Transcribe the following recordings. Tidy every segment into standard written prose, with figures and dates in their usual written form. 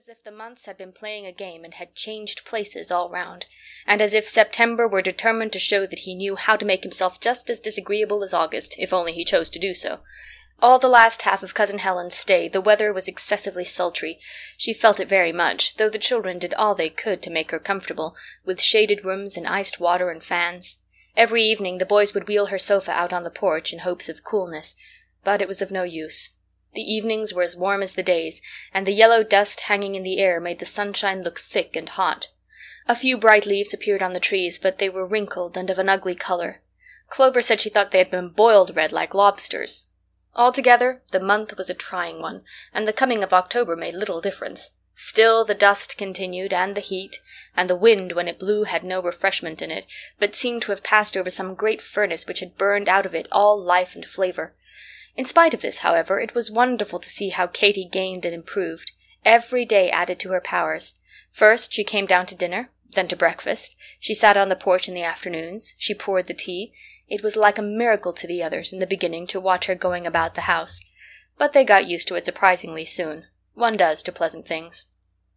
as if the months had been playing a game and had changed places all round, and as if September were determined to show that he knew how to make himself just as disagreeable as August, if only he chose to do so. All the last half of Cousin Helen's stay the weather was excessively sultry. She felt it very much, though the children did all they could to make her comfortable, with shaded rooms and iced water and fans. Every evening the boys would wheel her sofa out on the porch in hopes of coolness, but it was of no use. The evenings were as warm as the days, and the yellow dust hanging in the air made the sunshine look thick and hot. A few bright leaves appeared on the trees, but they were wrinkled and of an ugly color. Clover said she thought they had been boiled red like lobsters. Altogether, the month was a trying one, and the coming of October made little difference. Still the dust continued, and the heat, and the wind when it blew had no refreshment in it, but seemed to have passed over some great furnace which had burned out of it all life and flavour. In spite of this, however, it was wonderful to see how Katy gained and improved. Every day added to her powers. First she came down to dinner, then to breakfast. She sat on the porch in the afternoons. She poured the tea. It was like a miracle to the others in the beginning to watch her going about the house. But they got used to it surprisingly soon. One does to pleasant things.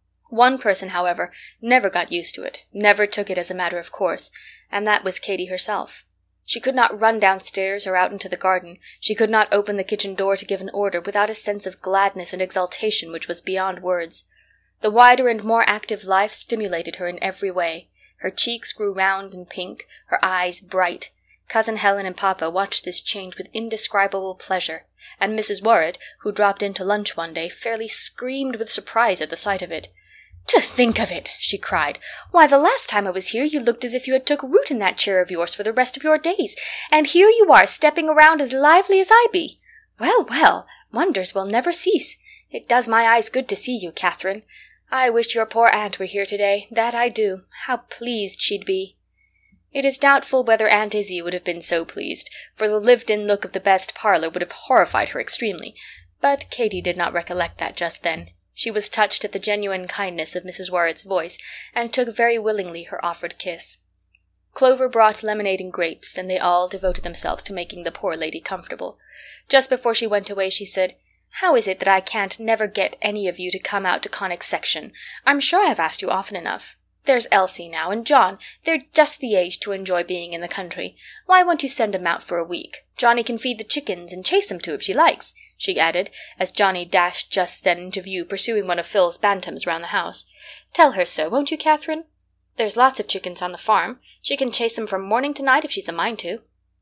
One person, however, never got used to it, never took it as a matter of course, and that was Katy herself. She could not run downstairs or out into the garden. She could not open the kitchen door to give an order without a sense of gladness and exultation which was beyond words. The wider and more active life stimulated her in every way. Her cheeks grew round and pink, her eyes bright. Cousin Helen and Papa watched this change with indescribable pleasure, and Mrs. Worrett, who dropped in to lunch one day, fairly screamed with surprise at the sight of it. "To think of it!" she cried. "Why, the last time I was here you looked as if you had took root in that chair of yours for the rest of your days, and here you are stepping around as lively as I be. Well, well, wonders will never cease. It does my eyes good to see you, Catherine. I wish your poor aunt were here today, that I do. How pleased she'd be." It is doubtful whether Aunt Izzie would have been so pleased, for the lived-in look of the best parlour would have horrified her extremely, but Katy did not recollect that just then. She was touched at the genuine kindness of Mrs. Worrett's voice, and took very willingly her offered kiss. Clover brought lemonade and grapes, and they all devoted themselves to making the poor lady comfortable. Just before she went away she said, "How is it that I can't never get any of you to come out to Conic Section? I'm sure I've asked you often enough. There's Elsie now, and John. They're just the age to enjoy being in the country. Why won't you send 'em out for a week? Johnny can feed the chickens and chase 'em too if she likes," she added, as Johnny dashed just then into view pursuing one of Phil's bantams round the house. "Tell her so, won't you, Catherine? There's lots of chickens on the farm. She can chase them from morning to night if she's a mind to."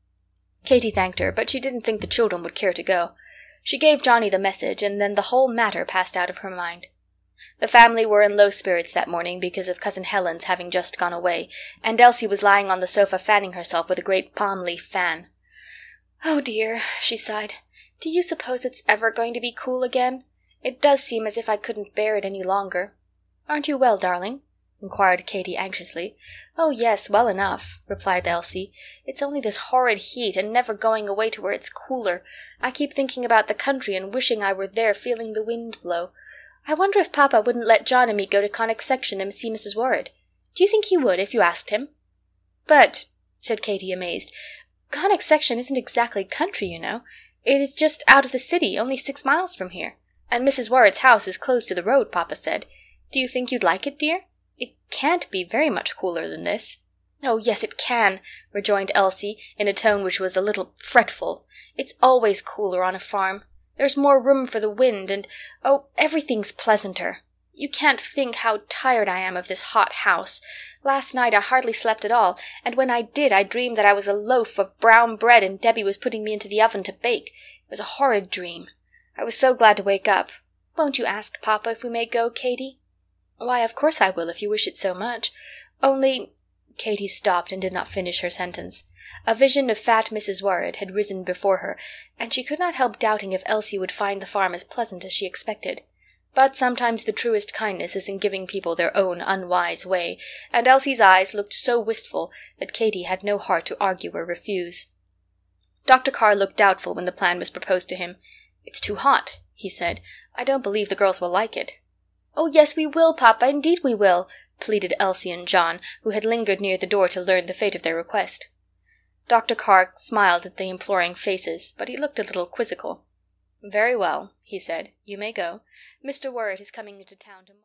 Katy thanked her, but she didn't think the children would care to go. She gave Johnny the message, and then the whole matter passed out of her mind. The family were in low spirits that morning because of Cousin Helen's having just gone away, and Elsie was lying on the sofa fanning herself with a great palm-leaf fan. "Oh dear," she sighed, "do you suppose it's ever going to be cool again? It does seem as if I couldn't bear it any longer." "Aren't you well, darling?" inquired Katy anxiously. "Oh yes, well enough," replied Elsie. "It's only this horrid heat, and never going away to where it's cooler. I keep thinking about the country and wishing I were there feeling the wind blow. I wonder if Papa wouldn't let John and me go to Conic Section and see Mrs. Worrett. Do you think he would if you asked him?" "But," said Katy, amazed, "Conic Section isn't exactly country, you know. It is just out of the city, only 6 miles from here. And Mrs. Worrett's house is close to the road, Papa said. Do you think you'd like it, dear? It can't be very much cooler than this." "Oh, yes, it can," rejoined Elsie, in a tone which was a little fretful. "It's always cooler on a farm. There's more room for the wind, and, oh, everything's pleasanter. You can't think how tired I am of this hot house. Last night I hardly slept at all, and when I did I dreamed that I was a loaf of brown bread and Debbie was putting me into the oven to bake. It was a horrid dream. I was so glad to wake up. Won't you ask Papa if we may go, Katy?" "Why, of course I will, if you wish it so much. Only—" Katy stopped and did not finish her sentence. A vision of fat Mrs. Worrett had risen before her, and she could not help doubting if Elsie would find the farm as pleasant as she expected. But sometimes the truest kindness is in giving people their own unwise way, and Elsie's eyes looked so wistful that Katy had no heart to argue or refuse. Dr. Carr looked doubtful when the plan was proposed to him. "It's too hot," he said. "I don't believe the girls will like it." "Oh, yes, we will, Papa, indeed we will," pleaded Elsie and John, who had lingered near the door to learn the fate of their request. Dr. Carr smiled at the imploring faces, but he looked a little quizzical. "Very well," he said. "You may go. Mr. Worrett is coming into town tomorrow."